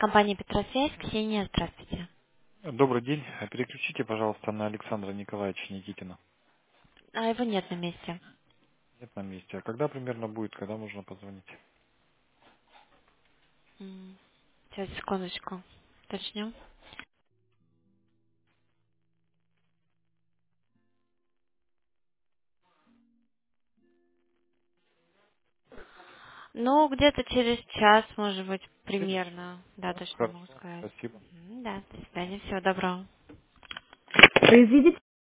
Компания Петросвязь, Ксения, здравствуйте. Добрый день. Переключите, пожалуйста, на Александра Николаевича Никитина. А его нет на месте. Нет на месте. А когда примерно будет, когда можно позвонить? Сейчас, секундочку. Точнем. Ну, где-то через час, может быть, Через примерно. Да, час. точно могу Хорошо. сказать. Спасибо. Да, до свидания, всего доброго. Произведите